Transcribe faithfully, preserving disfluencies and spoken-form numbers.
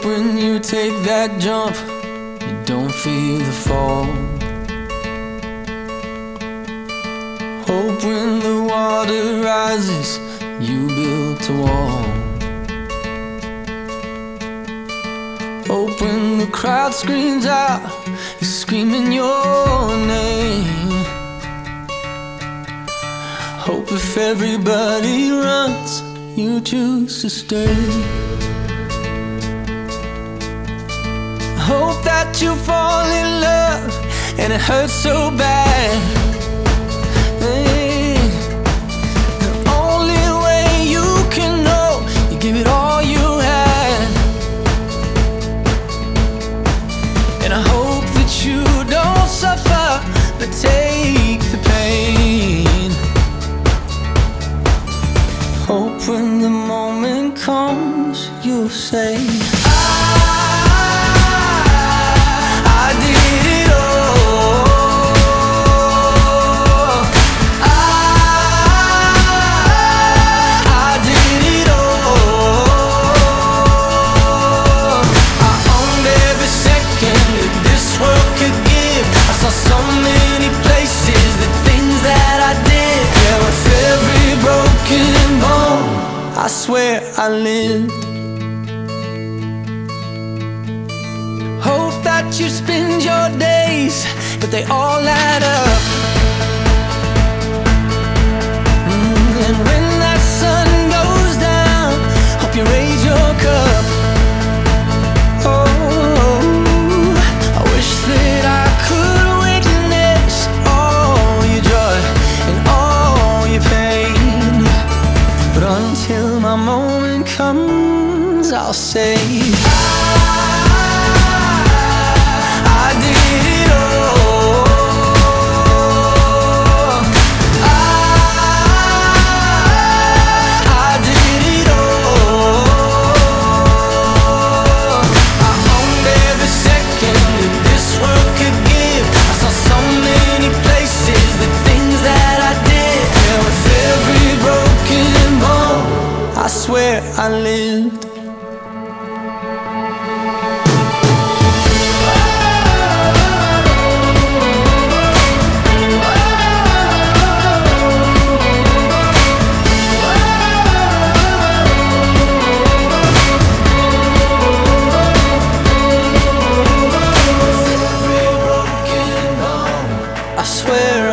when you take that jump, you don't feel the fall. Hope when the water rises, you built a wall. Hope when the crowd screams out, you're screaming your name. Hope if everybody runs, you choose to stay. Hope that you fall in love and it hurts so bad. Hey, the only way you can know, you give it all you had. And I hope that you don't suffer, but take the pain. Hope when the moment comes, you'll say, I did it all. I, I did it all. I owned every second that this world could give. I saw so many places, the things that I did. Yeah, with every broken bone, I swear I lived. Hope that you spend your days, but they all add up. Mm, and when that sun goes down, hope you raise your cup. Oh, I wish that I could witness all your joy and all your pain. But until my moment comes, I'll say, I did it all. I, I did it all. I owned every second that this world could give. I saw so many places, the things that I did. Yeah, with every broken bone, I swear I lived. I swear